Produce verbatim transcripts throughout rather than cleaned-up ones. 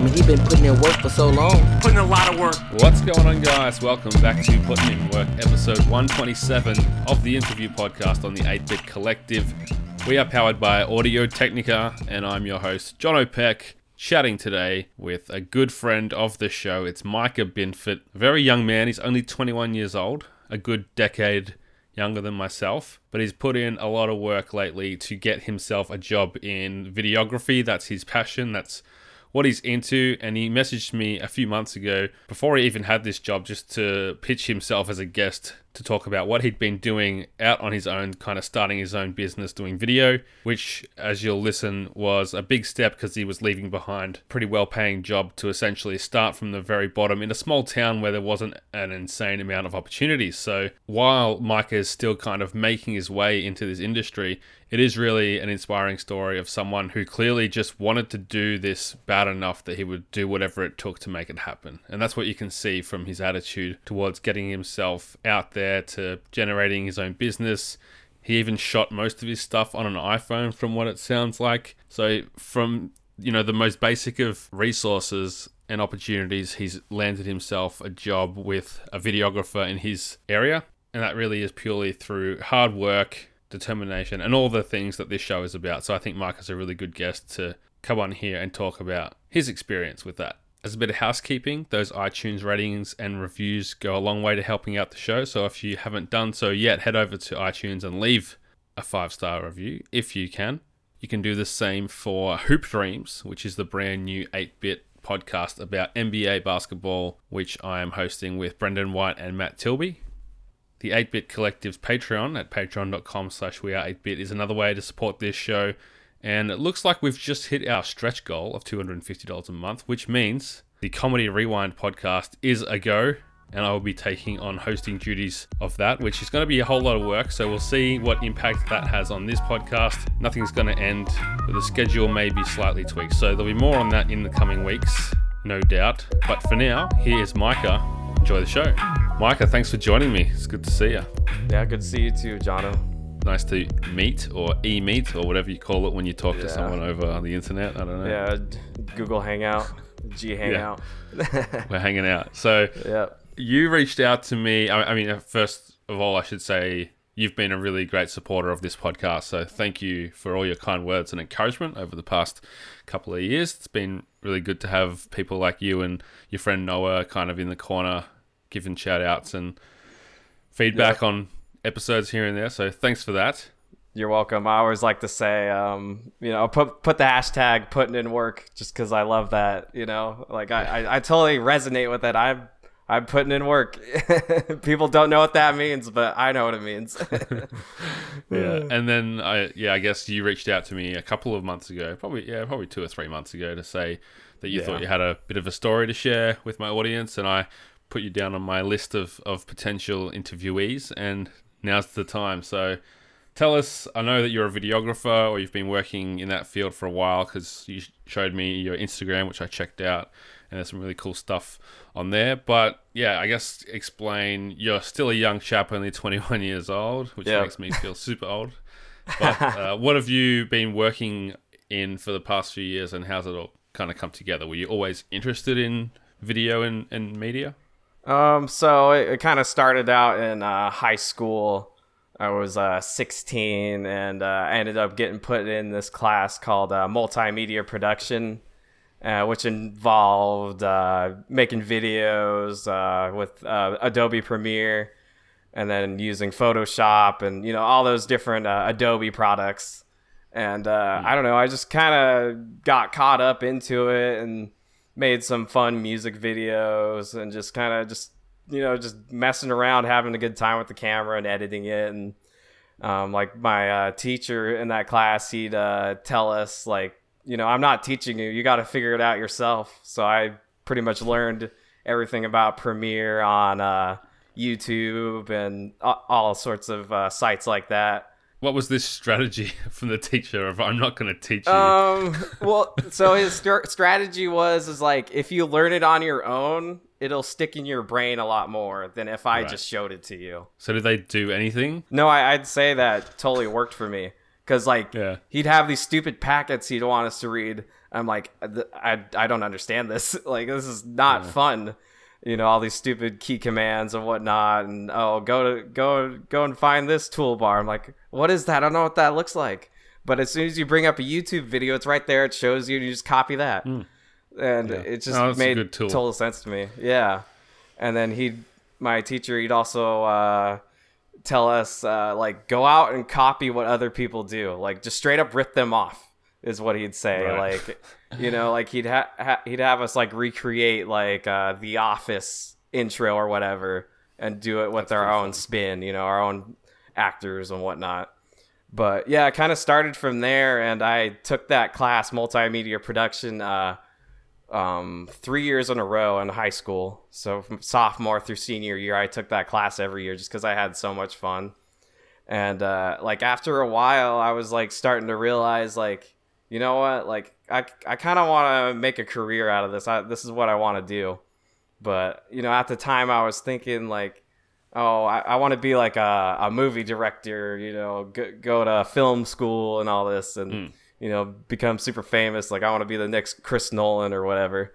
mean, he been putting in work for so long. Putting a lot of work. What's going on, guys? Welcome back to Putting in Work, episode one twenty-seven of the interview podcast on the eight bit Collective. We are powered by Audio Technica, and I'm your host, John O'Peck, chatting today with a good friend of the show. It's Micah Binford, a very young man. He's only twenty-one years old, a good decade younger than myself, but he's put in a lot of work lately to get himself a job in videography. That's his passion. That's what he's into. And he messaged me a few months ago before he even had this job just to pitch himself as a guest to talk about what he'd been doing out on his own, kind of starting his own business doing video, which, as you'll listen, was a big step because he was leaving behind a pretty well-paying job to essentially start from the very bottom in a small town where there wasn't an insane amount of opportunities. So while Micah is still kind of making his way into this industry, it is really an inspiring story of someone who clearly just wanted to do this bad enough that he would do whatever it took to make it happen. And that's what you can see from his attitude towards getting himself out there to generating his own business. He even shot most of his stuff on an iPhone from what it sounds like. So from, you know, the most basic of resources and opportunities, he's landed himself a job with a videographer in his area. And that really is purely through hard work, determination, and all the things that this show is about. So I think Mike is a really good guest to come on here and talk about his experience with that. As a bit of housekeeping, those iTunes ratings and reviews go a long way to helping out the show. So if you haven't done so yet, head over to iTunes and leave a five-star review if you can. You can do the same for Hoop Dreams, which is the brand new eight bit podcast about N B A basketball, which I am hosting with Brendan White and Matt Tilby. The eight bit Collective's Patreon at patreon.com slash we are 8bit is another way to support this show. And it looks like we've just hit our stretch goal of two hundred fifty dollars a month, which means the Comedy Rewind podcast is a go. And I will be taking on hosting duties of that, which is going to be a whole lot of work. So we'll see what impact that has on this podcast. Nothing's going to end, but the schedule may be slightly tweaked. So there'll be more on that in the coming weeks, no doubt. But for now, here is Micah. Enjoy the show. Micah, thanks for joining me. It's good to see you. Yeah, good to see you too, Jono. Nice to meet, or e-meet, or whatever you call it when you talk yeah. to someone over the internet. I don't know. Yeah, Google Hangout, G Hangout. Yeah. We're hanging out. So yeah. You reached out to me. I mean, first of all, I should say you've been a really great supporter of this podcast. So thank you for all your kind words and encouragement over the past couple of years. It's been really good to have people like you and your friend Noah kind of in the corner giving shout outs and feedback yeah. on episodes here and there. So thanks for that. You're welcome. I always like to say, um, you know, put put the hashtag putting in work just because I love that, you know, like I, I, I totally resonate with it. I'm, I'm putting in work. People don't know what that means, but I know what it means. Yeah. And then I, yeah, I guess you reached out to me a couple of months ago, probably, yeah, probably two or three months ago to say that you yeah. thought you had a bit of a story to share with my audience. And I put you down on my list of, of potential interviewees, and now's the time. So tell us, I know that you're a videographer or you've been working in that field for a while because you showed me your Instagram, which I checked out, and there's some really cool stuff on there. But yeah, I guess explain, you're still a young chap, only twenty-one years old, which yeah. makes me feel super old. But uh, what have you been working in for the past few years, and how's it all kind of come together? Were you always interested in video and, and media? Um, so it, it kind of started out in uh, high school. I was uh, sixteen, and uh, I ended up getting put in this class called uh, multimedia production, uh, which involved uh, making videos uh, with uh, Adobe Premiere, and then using Photoshop and, you know, all those different uh, Adobe products. And uh, mm. I don't know, I just kind of got caught up into it and made some fun music videos and just kind of just, you know, just messing around, having a good time with the camera and editing it. And um, like my uh, teacher in that class, he'd uh, tell us, like, you know, I'm not teaching you, you got to figure it out yourself. So I pretty much learned everything about Premiere on uh, YouTube and all sorts of uh, sites like that. What was this strategy from the teacher of I'm not going to teach you? Um, well, so his st- strategy was is like, if you learn it on your own, it'll stick in your brain a lot more than if I right. just showed it to you. So did they do anything? No, I, I'd say that totally worked for me. because like Yeah. he'd have these stupid packets he'd want us to read. I'm like, I, I don't understand this. Like, this is not Yeah. fun. You know, all these stupid key commands and whatnot. And, oh, go to go go and find this toolbar. I'm like, what is that? I don't know what that looks like. But as soon as you bring up a YouTube video, it's right there. It shows you, and you just copy that. Mm. And Yeah. it just Oh, that's a made good tool. total sense to me. Yeah. And then he'd, my teacher, he'd also uh, tell us, uh, like, go out and copy what other people do. Like, just straight up rip them off. Is what he'd say. Right. Like, you know, like he'd ha-, ha he'd have us like recreate like uh the Office intro or whatever and do it with That's our pretty own fun. spin, you know, our own actors and whatnot. But yeah, it kind of started from there, and I took that class, multimedia production, uh um three years in a row in high school. So from sophomore through senior year, I took that class every year just because I had so much fun. And uh like after a while, I was like starting to realize like, you know what? Like, I, I kind of want to make a career out of this. I, this is what I want to do. But, you know, at the time I was thinking like, oh, I, I want to be like a, a movie director, you know, go, go to film school and all this and, Mm. you know, become super famous. Like, I want to be the next Chris Nolan or whatever.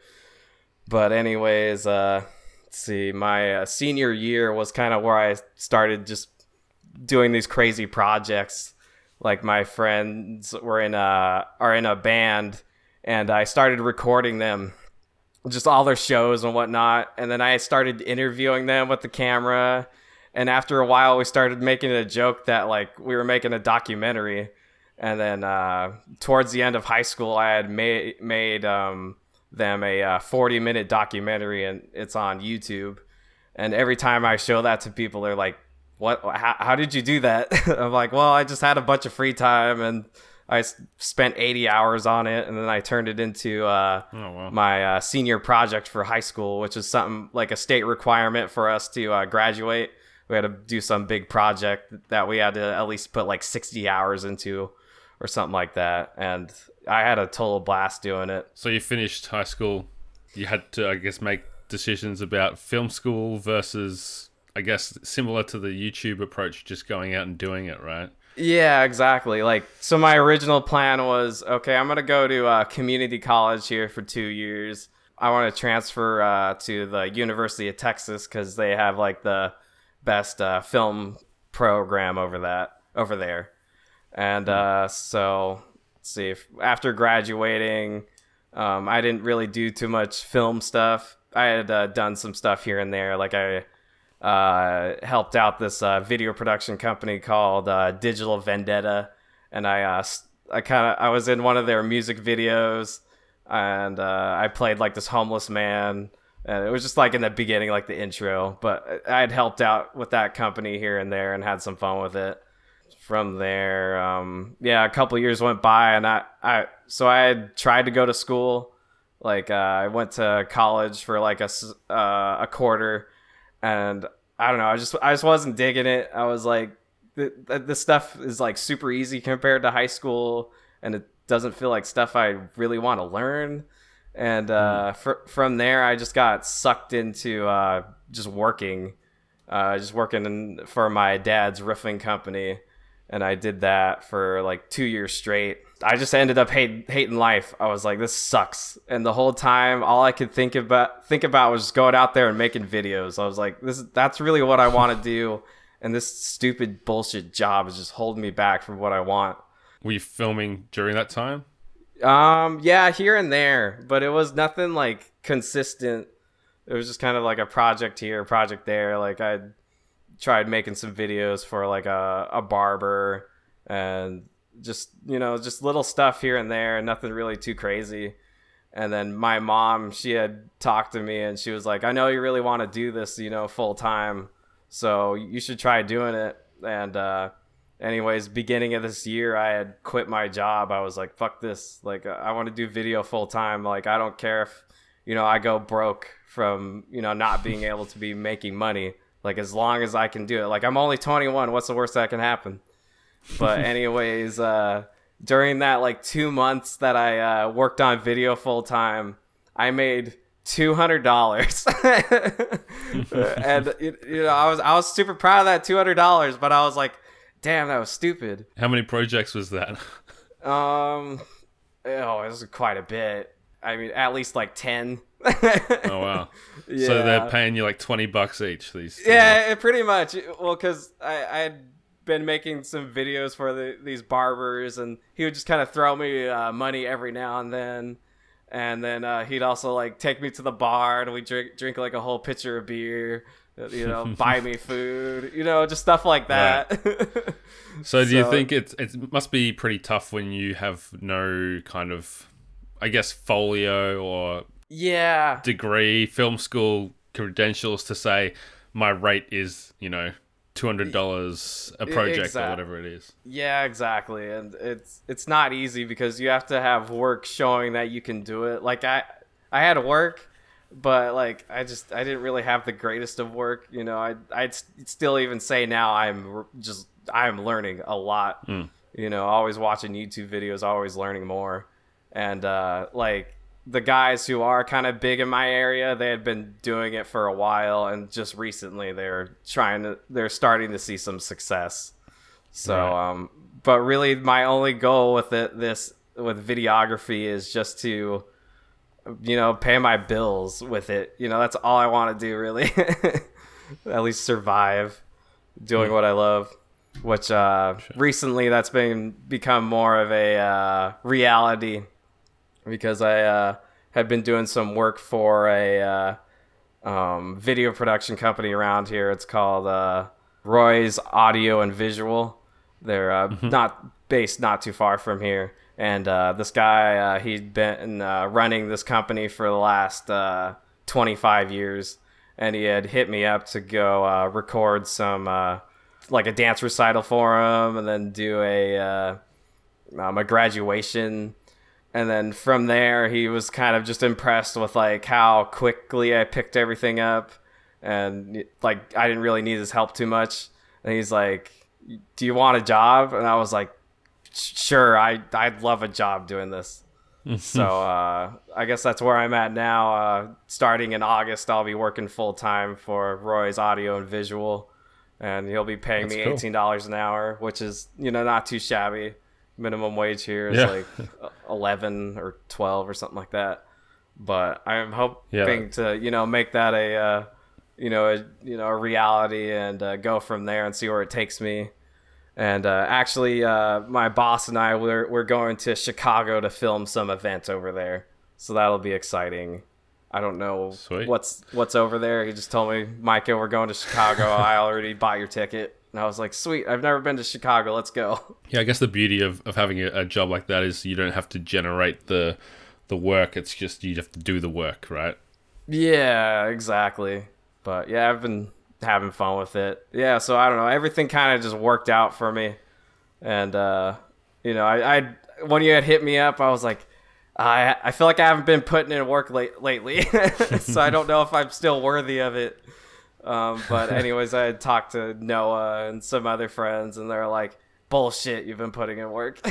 But anyways, uh, let's see, my uh, senior year was kind of where I started just doing these crazy projects. Like my friends were in a are in a band, and I started recording them, just all their shows and whatnot. And then I started interviewing them with the camera. And after a while, we started making a joke that like we were making a documentary. And then uh, towards the end of high school, I had made made um, them a uh, forty minute documentary, and it's on YouTube. And every time I show that to people, they're like, what, how, how did you do that? I'm like, well, I just had a bunch of free time and I s- spent eighty hours on it. And then I turned it into uh, Oh, wow. my uh, senior project for high school, which is something like a state requirement for us to uh, graduate. We had to do some big project that we had to at least put like sixty hours into or something like that. And I had a total blast doing it. So you finished high school. You had to, I guess, make decisions about film school versus, I guess, similar to the YouTube approach, just going out and doing it, right? Yeah, exactly. Like, so my original plan was, okay, I'm going to go to uh, community college here for two years. I want to transfer uh, to the University of Texas because they have like the best uh, film program over that over there. And uh, so, let's see, if, after graduating, um, I didn't really do too much film stuff. I had uh, done some stuff here and there. Like I uh, helped out this uh, video production company called uh, Digital Vendetta, and I uh, I kind of I was in one of their music videos, and uh, I played like this homeless man. And it was just like in the beginning, like the intro. But I had helped out with that company here and there and had some fun with it. From there, um, yeah, a couple years went by, and I, I so I had tried to go to school. Like uh, I went to college for like a s- uh, a quarter, and I don't know, I just I just wasn't digging it. I was like, th- th- this stuff is like super easy compared to high school, and it doesn't feel like stuff I really want to learn. And uh, fr- from there, I just got sucked into uh, just working, uh, just working in, for my dad's roofing company. And I did that for like two years straight. I just ended up hate, hating life. I was like, this sucks. And the whole time, all I could think about think about was just going out there and making videos. I was like, this that's really what I want to do. And this stupid bullshit job is just holding me back from what I want. Were you filming during that time? Um, yeah, here and there, but it was nothing like consistent. It was just kind of like a project here, project there. Like I tried making some videos for like a, a barber and just, you know, just little stuff here and there, nothing really too crazy. And then my mom, she had talked to me and she was like, I know you really want to do this, you know, full time, so you should try doing it. And uh anyways, beginning of this year, I had quit my job. I was like, fuck this. Like, I want to do video full time. Like, I don't care if, you know, I go broke from, you know, not being able to be making money. Like, as long as I can do it. Like, I'm only twenty-one. What's the worst that can happen? But anyways, uh, during that, like, two months that I uh, worked on video full time, I made two hundred dollars. And, you know, I was, I was super proud of that two hundred dollars. But I was like, Damn, that was stupid. How many projects was that? Um, oh, it was quite a bit. I mean, at least like ten. Oh wow! Yeah. So they're paying you like twenty bucks each. These. Two. Yeah, it, pretty much. Well, because I I had been making some videos for the, these barbers, and he would just kind of throw me uh, money every now and then, and then uh, he'd also like take me to the bar and we drink drink like a whole pitcher of beer. You know, buy me food. You know, just stuff like that. Right. So do you so, think it's it must be pretty tough when you have no kind of, I guess, folio or yeah degree, film school credentials to say my rate is, you know, two hundred dollars a project exactly. or whatever it is. Yeah, exactly. And it's it's not easy because you have to have work showing that you can do it. Like I I had work, but like I just I didn't really have the greatest of work. You know, I I'd still even say now I'm just I'm learning a lot. Mm. You know, always watching YouTube videos, always learning more. And uh, like the guys who are kind of big in my area, they had been doing it for a while, and just recently they're trying to they're starting to see some success. So, right. um, but really, my only goal with it this with videography is just to, you know, pay my bills with it. You know, that's all I want to do, really. At least survive doing mm. what I love. Which uh, sure. recently that's been become more of a uh, reality because I uh, had been doing some work for a uh, um, video production company around here. It's called uh, Roy's Audio and Visual. They're uh, mm-hmm. not based not too far from here. And uh, this guy, uh, he'd been uh, running this company for the last uh, twenty-five years. And he had hit me up to go uh, record some... Uh, like a dance recital for him, and then do a uh, um, a graduation, and then from there he was kind of just impressed with like how quickly I picked everything up, and like I didn't really need his help too much. And he's like, "Do you want a job?" And I was like, "Sure, I I'd love a job doing this." So uh, I guess that's where I'm at now. Uh, starting in August, I'll be working full time for Roy's Audio and Visual. And he'll be paying That's me cool. eighteen dollars an hour, which is, you know, not too shabby. Minimum wage here is yeah. like eleven or twelve or something like that. But I'm hoping yeah. to, you know, make that a, uh, you know, a, you know, a reality and uh, go from there and see where it takes me. And uh, actually, uh, my boss and I, we're, we're going to Chicago to film some event over there. So that'll be exciting. I don't know Sweet. what's what's over there. He just told me, Micah, we're going to Chicago. I already bought your ticket. And I was like, sweet, I've never been to Chicago. Let's go. Yeah, I guess the beauty of, of having a, a job like that is you don't have to generate the the work. It's just you have to do the work, right? Yeah, exactly. But yeah, I've been having fun with it. Yeah, so I don't know. Everything kind of just worked out for me. And, uh, you know, I, I when you had hit me up, I was like, I I feel like I haven't been putting in work late, lately, so I don't know if I'm still worthy of it. Um, but anyways, I had talked to Noah and some other friends, and they're like, bullshit, you've been putting in work.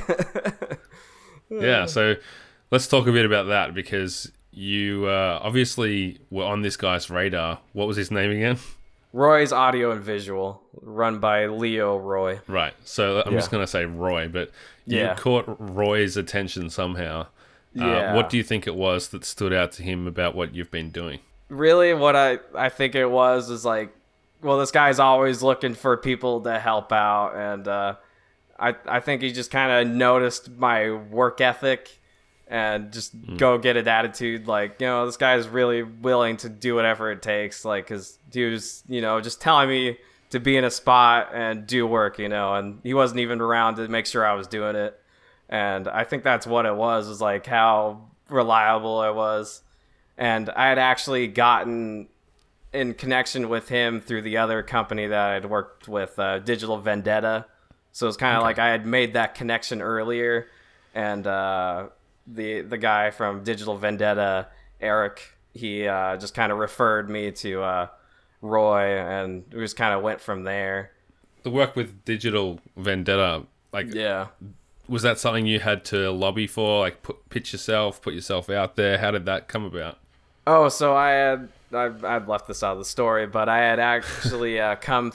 Yeah, so let's talk a bit about that, because you uh, obviously were on this guy's radar. What was his name again? Roy's Audio and Visual, run by Leo Roy. Right, so I'm yeah. just going to say Roy, but you yeah. caught Roy's attention somehow. Yeah. Uh, what do you think it was that stood out to him about what you've been doing? Really, what I, I think it was is like, well, this guy's always looking for people to help out. And uh, I, I think he just kind of noticed my work ethic and just mm. go get an attitude. Like, you know, this guy's really willing to do whatever it takes. Like, because he was, you know, just telling me to be in a spot and do work, you know, and he wasn't even around to make sure I was doing it. And I think that's what it was, was like how reliable I was. And I had actually gotten in connection with him through the other company that I'd worked with, uh, Digital Vendetta. So it's kind of okay. like I had made that connection earlier. And uh, the the guy from Digital Vendetta, Eric, he uh, just kind of referred me to uh, Roy, and we just kind of went from there. The work with Digital Vendetta, like... yeah. Was that something you had to lobby for? Like, put, pitch yourself, put yourself out there? How did that come about? Oh, so I had I, I'd left this out of the story, but I had actually uh, come uh,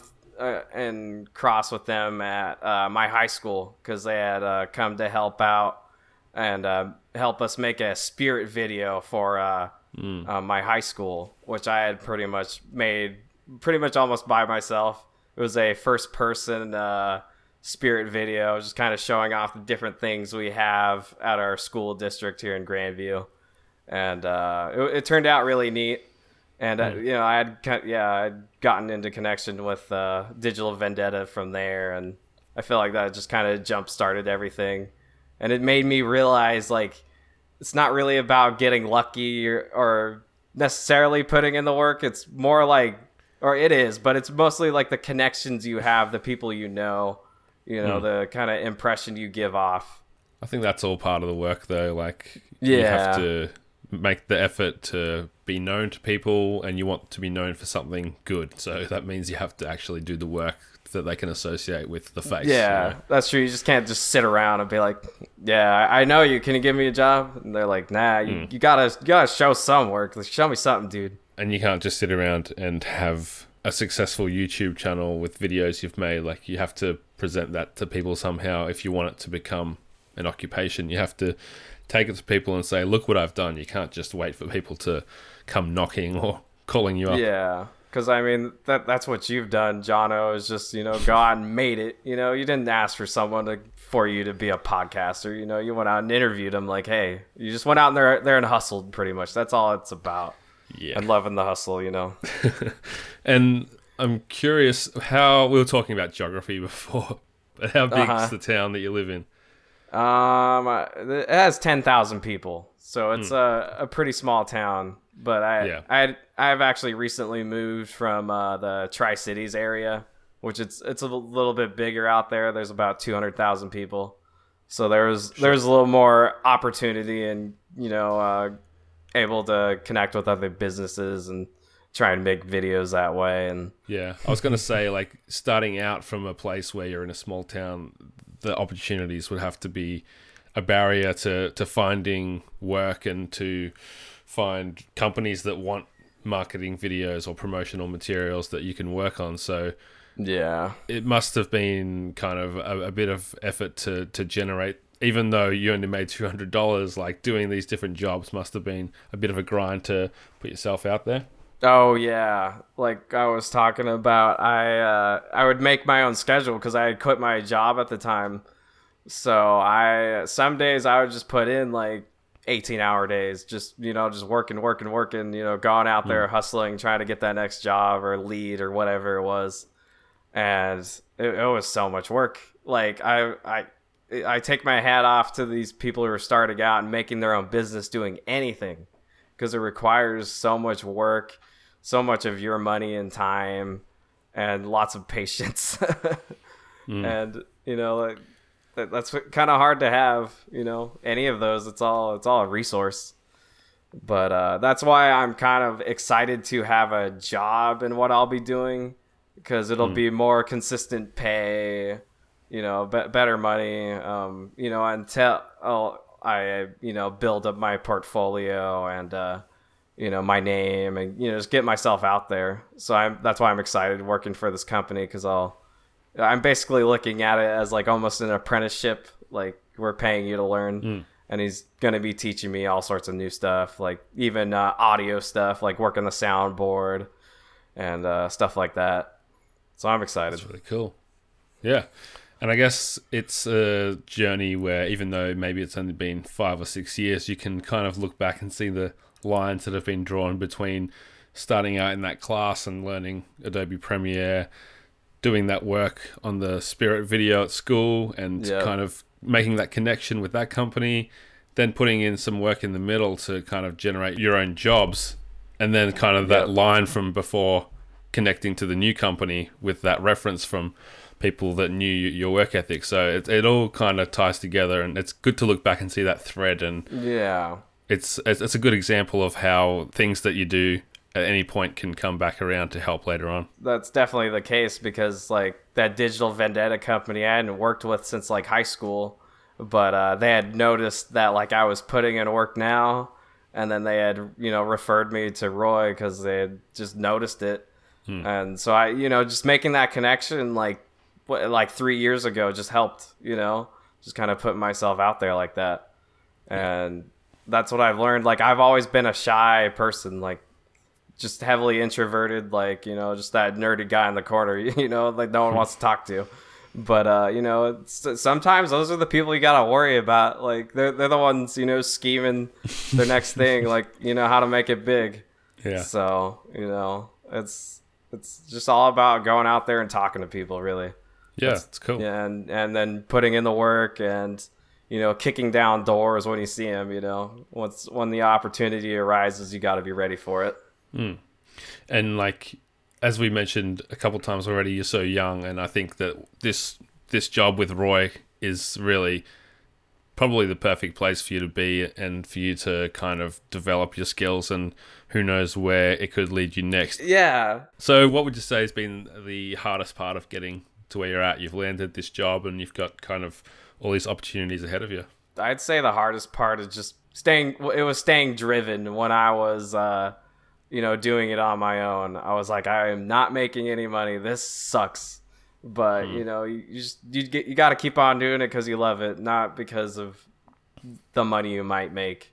uh, and cross with them at uh, my high school because they had uh, come to help out and uh, help us make a spirit video for uh, mm. uh, my high school, which I had pretty much made pretty much almost by myself. It was a first person uh, spirit video, just kind of showing off the different things we have at our school district here in Grandview. And uh, it, it turned out really neat. And, uh, you know, I had, yeah, I'd gotten into connection with uh, Digital Vendetta from there. And I feel like that just kind of jump started everything. And it made me realize, like, it's not really about getting lucky or, or necessarily putting in the work. It's more like, or it is, but it's mostly like the connections you have, the people you know, you know, mm. the kind of impression you give off. I think that's all part of the work, though. Like, yeah. you have to make the effort to be known to people, and you want to be known for something good. So that means you have to actually do the work that they can associate with the face. Yeah, you know? That's true. You just can't just sit around and be like, yeah, I know you. Can you give me a job? And they're like, nah, you, mm. you gotta you gotta show some work. Like, show me something, dude. And you can't just sit around and have a successful YouTube channel with videos you've made. Like, you have to present that to people somehow. If you want it to become an occupation, you have to take it to people and say, look what I've done. You can't just wait for people to come knocking or calling you up. Yeah, because I mean, that that's what you've done, Jono, is just, you know, go out and made it. You know, you didn't ask for someone to for you to be a podcaster. You know, you went out and interviewed them. Like, hey, you just went out and there, there and hustled pretty much. That's all it's about. Yeah. And loving the hustle, you know. And I'm curious, how we were talking about geography before, but how big uh-huh. is the town that you live in? Um, it has ten thousand people, so it's mm. a, a pretty small town. But I, yeah. I, I've actually recently moved from uh, the Tri-Cities area, which it's it's a little bit bigger out there. There's about two hundred thousand people, so there's sure. there's a little more opportunity and, you know, uh, able to connect with other businesses and try and make videos that way. And yeah, I was gonna say, like, starting out from a place where you're in a small town, the opportunities would have to be a barrier to, to finding work and to find companies that want marketing videos or promotional materials that you can work on. So yeah, it must have been kind of a, a bit of effort to, to generate, even though you only made two hundred dollars, like, doing these different jobs must have been a bit of a grind to put yourself out there. Oh yeah, like I was talking about, I uh, I would make my own schedule because I had quit my job at the time. So I some days I would just put in like eighteen hour days, just, you know, just working, working, working, you know, going out there, mm. hustling, trying to get that next job or lead or whatever it was. And it, it was so much work. Like I I I take my hat off to these people who are starting out and making their own business, doing anything, because it requires so much work, so much of your money and time, and lots of patience. mm. And, you know, like, that, that's kind of hard to have, you know, any of those. It's all, it's all a resource. But uh, that's why I'm kind of excited to have a job in what I'll be doing, because it'll mm. be more consistent pay, you know, be- better money, um, you know, until I'll, I, you know, build up my portfolio and, uh, you know, my name, and, you know, just get myself out there. So I'm, that's why I'm excited working for this company, because I'll, I'm basically looking at it as like almost an apprenticeship. Like, we're paying you to learn, mm. and he's going to be teaching me all sorts of new stuff, like even uh, audio stuff, like working the soundboard and uh, stuff like that. So I'm excited. That's really cool. Yeah. And I guess it's a journey where, even though maybe it's only been five or six years, you can kind of look back and see the lines that have been drawn between starting out in that class and learning Adobe Premiere, doing that work on the Spirit video at school, and yep. kind of making that connection with that company, then putting in some work in the middle to kind of generate your own jobs, and then kind of that yep. line from before connecting to the new company with that reference from people that knew your work ethic. So it, it all kind of ties together, and it's good to look back and see that thread. And yeah, it's it's, it's a good example of how things that you do at any point can come back around to help later on. That's definitely the case, because like that Digital Vendetta company I hadn't worked with since like high school, but uh, they had noticed that like I was putting in work now, and then they had, you know, referred me to Roy because they had just noticed it. Hmm. And so I, you know, just making that connection like what, like three years ago just helped, you know, just kind of putting myself out there like that. And that's what I've learned. Like, I've always been a shy person, like just heavily introverted, like, you know, just that nerdy guy in the corner, you know, like no one wants to talk to. But, uh, you know, it's, sometimes those are the people you got to worry about. Like, they're, they're the ones, you know, scheming their next thing, like, you know, how to make it big. Yeah. So, you know, it's it's just all about going out there and talking to people, really. Yeah, That's, it's cool. Yeah, and, and then putting in the work and, you know, kicking down doors when you see them, you know. Once when the opportunity arises, you got to be ready for it. Mm. And, like, as we mentioned a couple times already, you're so young, and I think that this this job with Roy is really probably the perfect place for you to be and for you to kind of develop your skills, and who knows where it could lead you next. Yeah. So what would you say has been the hardest part of getting to where you're at? You've landed this job and you've got kind of all these opportunities ahead of you. I'd say the hardest part is just staying, it was staying driven when I was, uh, you know, doing it on my own. I was like, I am not making any money. This sucks. But, mm. you know, you, you just, you get, you got to keep on doing it because you love it, not because of the money you might make.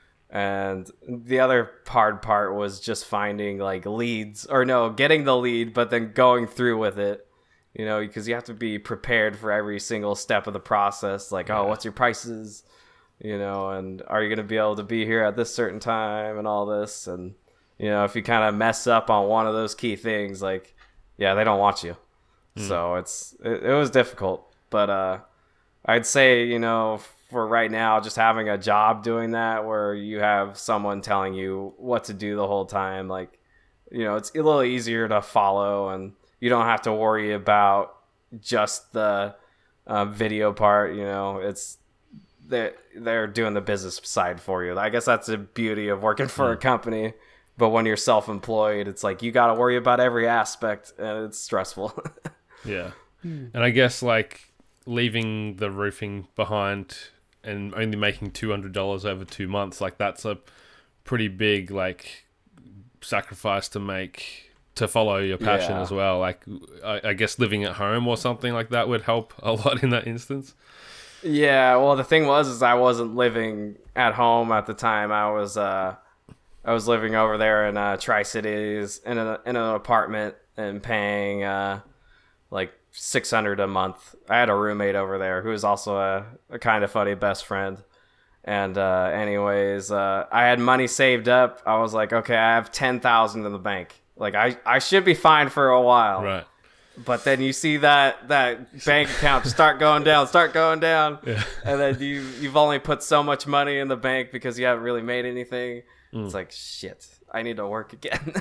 And the other hard part was just finding like leads, or no, getting the lead, but then going through with it, you know, because you have to be prepared for every single step of the process. Like, yeah. oh, what's your prices, you know, and are you going to be able to be here at this certain time and all this. And, you know, if you kind of mess up on one of those key things, like, yeah, they don't want you. Mm. So it's, it, it was difficult, but, uh, I'd say, you know, for right now, just having a job doing that where you have someone telling you what to do the whole time, like, you know, it's a little easier to follow, and you don't have to worry about just the uh, video part. You know, it's they're, they're doing the business side for you. I guess that's the beauty of working for mm. a company. But when you're self-employed, it's like you got to worry about every aspect, and it's stressful. Yeah. And I guess, like, leaving the roofing behind and only making two hundred dollars over two months, like, that's a pretty big, like, sacrifice to make to follow your passion yeah. as well. Like, I, I guess living at home or something like that would help a lot in that instance. Yeah, well, the thing was is I wasn't living at home at the time. I was uh I was living over there in uh, Tri-Cities in, a, in an apartment and paying uh, like six hundred dollars a month. I had a roommate over there who was also a, a kind of funny best friend. And uh, anyways, uh, I had money saved up. I was like, okay, I have ten thousand dollars in the bank. Like, I, I should be fine for a while. Right. But then you see that, that bank account start going down, start going down. Yeah. And then you, you've only put so much money in the bank because you haven't really made anything. Mm. It's like, shit, I need to work again.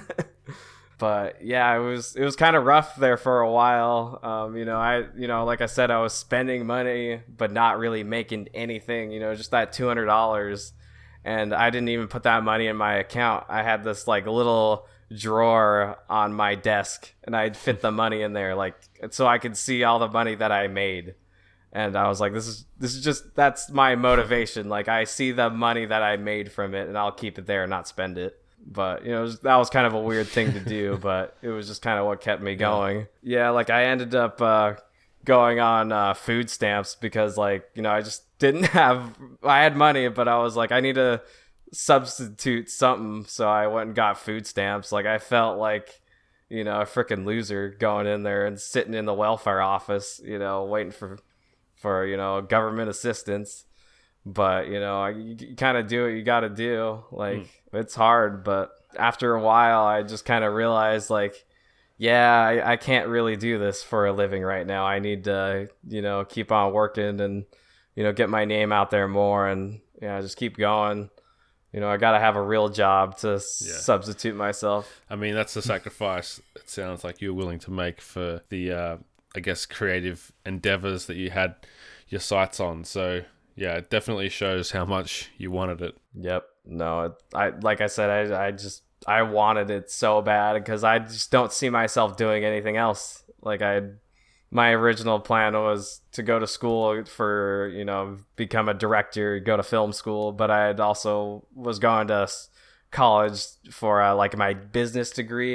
But yeah, it was it was kind of rough there for a while. Um, you know, I you know, like I said, I was spending money but not really making anything. You know, just that two hundred dollars, and I didn't even put that money in my account. I had this like little drawer on my desk, and I'd fit the money in there, like so I could see all the money that I made. And I was like, this is this is just that's my motivation. Like, I see the money that I made from it, and I'll keep it there and not spend it. But, you know, it was, that was kind of a weird thing to do, but it was just kind of what kept me going. Yeah, yeah like I ended up uh, going on uh, food stamps because, like, you know, I just didn't have, I had money, but I was like, I need to substitute something. So I went and got food stamps. Like, I felt like, you know, a freaking loser going in there and sitting in the welfare office, you know, waiting for, for you know, government assistance. But, you know, you, you kind of do what you got to do. Like, mm. it's hard. But after a while, I just kind of realized, like, yeah, I, I can't really do this for a living right now. I need to, you know, keep on working and, you know, get my name out there more and, yeah, just keep going. You know, I got to have a real job to yeah. substitute myself. I mean, that's a sacrifice it sounds like you're willing to make for the, uh, I guess, creative endeavors that you had your sights on. So, yeah, it definitely shows how much you wanted it. Yep. No, it, I like I said, I I just I wanted it so bad because I just don't see myself doing anything else. Like I, my original plan was to go to school for, you know, become a director, go to film school, but I had also was going to college for uh, like my business degree,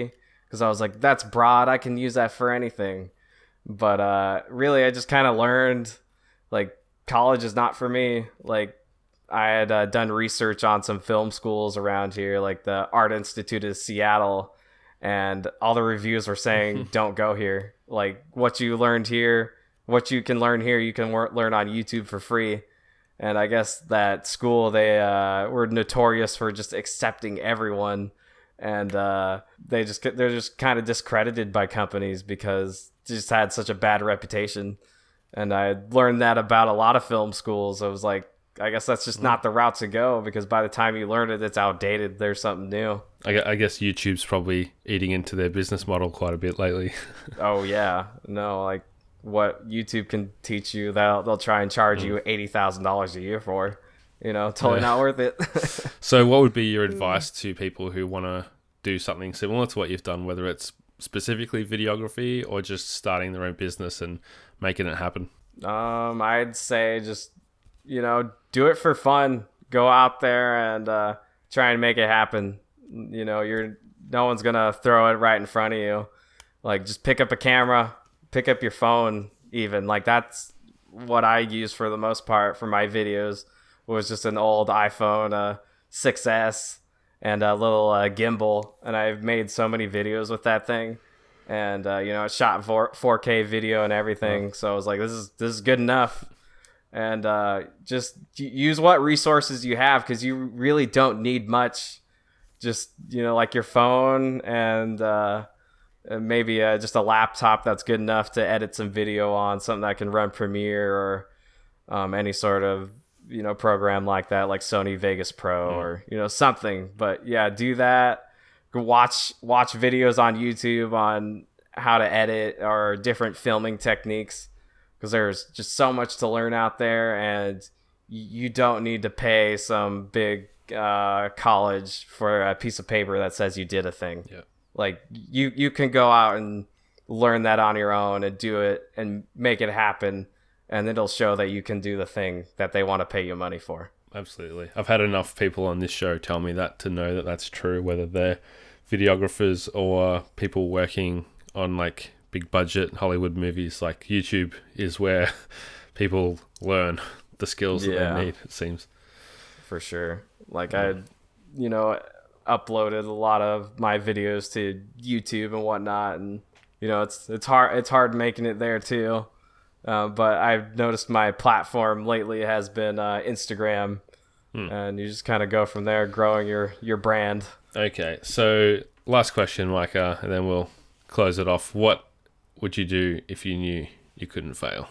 because I was like, that's broad. I can use that for anything. But uh, really, I just kind of learned like college is not for me. Like I had uh, done research on some film schools around here, like the Art Institute of Seattle, and all the reviews were saying, don't go here. Like what you learned here, what you can learn here, you can wor- learn on YouTube for free. And I guess that school, they uh, were notorious for just accepting everyone. And uh, they just they're just kind of discredited by companies because they just had such a bad reputation. And I learned that about a lot of film schools. I was like, I guess that's just not the route to go, because by the time you learn it, it's outdated. There's something new. I gue- I guess YouTube's probably eating into their business model quite a bit lately. Oh, yeah. No, like what YouTube can teach you, they'll, they'll try and charge mm. you eighty thousand dollars a year for. You know, totally yeah. not worth it. So what would be your advice to people who want to do something similar to what you've done, whether it's specifically videography or just starting their own business and making it happen? Um, I'd say just, you know, do it for fun. Go out there and uh, try and make it happen. You know, you're no one's going to throw it right in front of you. Like, just pick up a camera, pick up your phone even. Like, that's what I use for the most part for my videos, was just an old iPhone uh, six S and a little uh, gimbal. And I've made so many videos with that thing. And, uh, you know, it shot four K video and everything. So I was like, this is this is good enough. And uh, just use what resources you have, because you really don't need much. Just, you know, like your phone and uh, maybe uh, just a laptop that's good enough to edit some video on, something that can run Premiere or um, any sort of, you know, program like that, like Sony Vegas Pro mm. or, you know, something. But yeah, do that. Watch watch videos on YouTube on how to edit or different filming techniques, because there's just so much to learn out there, and you don't need to pay some big uh, college for a piece of paper that says you did a thing. Yeah. Like you, you can go out and learn that on your own and do it and make it happen, and it'll show that you can do the thing that they want to pay you money for. Absolutely. I've had enough people on this show tell me that to know that that's true, whether they're videographers or people working on like big budget Hollywood movies. Like YouTube is where people learn the skills yeah, that they need, it seems. For sure. Like yeah. I, you know, uploaded a lot of my videos to YouTube and whatnot, and you know, it's it's hard it's hard making it there too. Uh, but I've noticed my platform lately has been uh, Instagram, hmm. and you just kind of go from there, growing your your brand. Okay, so last question, Micah, and then we'll close it off. What would you do if you knew you couldn't fail?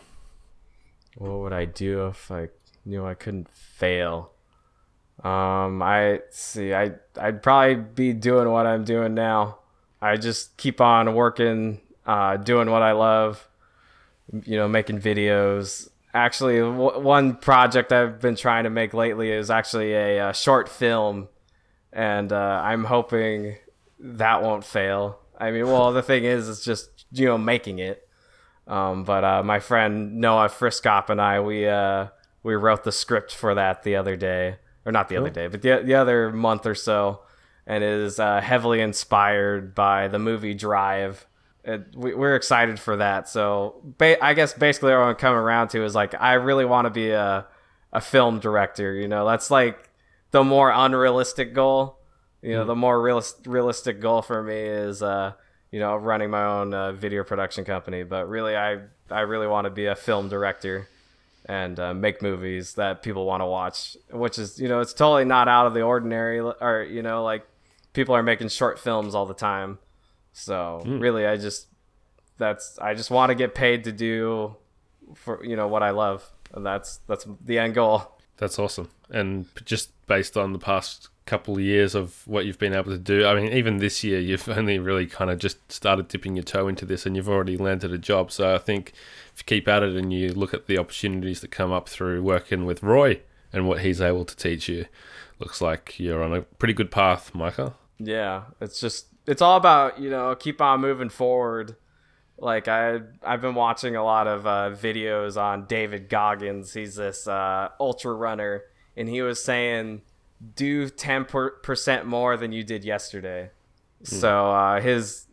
What would I do if I knew I couldn't fail? Um, I see. I I'd probably be doing what I'm doing now. I just keep on working, uh, doing what I love. You know, making videos. Actually, w- one project I've been trying to make lately is actually a, a short film, and uh, I'm hoping that won't fail. I mean, well, the thing is, it's just, you know, making it. Um, but uh, my friend Noah Friskop and I, we uh, we wrote the script for that the other day, or not the cool. other day, but the the other month or so, and it is uh, heavily inspired by the movie Drive. It, we, we're excited for that. So ba- I guess basically what I'm coming around to is like, I really want to be a a film director. You know, that's like the more unrealistic goal. You know, mm. the more realist, realistic goal for me is, uh, you know, running my own uh, video production company. But really, I I really want to be a film director and uh, make movies that people want to watch, which is, you know, it's totally not out of the ordinary. Or, you know, like people are making short films all the time. So mm. really, I just that's I just want to get paid to do for, you know, what I love, and that's that's the end goal. That's awesome. And just based on the past couple of years of what you've been able to do, I mean, even this year, you've only really kind of just started dipping your toe into this, and you've already landed a job. So I think if you keep at it and you look at the opportunities that come up through working with Roy and what he's able to teach you, looks like you're on a pretty good path, Micah. Yeah, it's just. It's all about, you know, keep on moving forward. Like I, I've been watching a lot of uh, videos on David Goggins. He's this uh, ultra runner, and he was saying, do ten percent more than you did yesterday. Hmm. So uh, his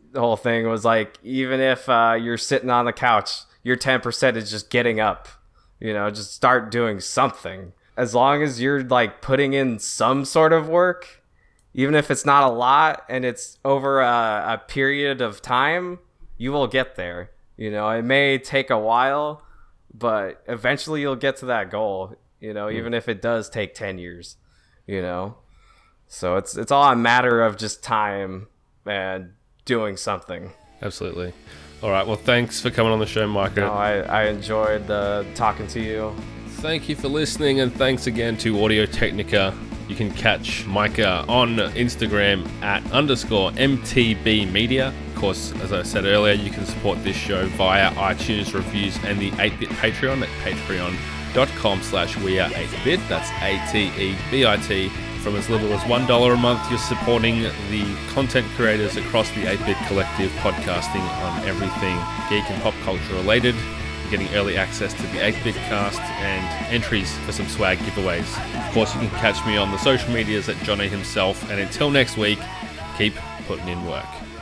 the whole thing was like, even if uh, you're sitting on the couch, your ten percent is just getting up, you know, just start doing something. As long as you're like putting in some sort of work, even if it's not a lot and it's over a, a period of time, you will get there. You know, it may take a while, but eventually you'll get to that goal, you know, mm. even if it does take ten years, you know. So it's it's all a matter of just time and doing something. Absolutely. All right. Well, thanks for coming on the show, Micah. No, I, I enjoyed uh, talking to you. Thank you for listening, and thanks again to Audio Technica. You can catch Micah on Instagram at underscore M T B Media. Of course, as I said earlier, you can support this show via iTunes reviews and the eight bit Patreon at patreon.com slash we are 8bit. That's A T E B I T. From as little as one dollar a month, you're supporting the content creators across the eight bit Collective, podcasting on everything geek and pop culture related. You're getting early access to the eight bit cast and entries for some swag giveaways. Of course, you can catch me on the social medias at Johnny himself. And until next week, keep putting in work.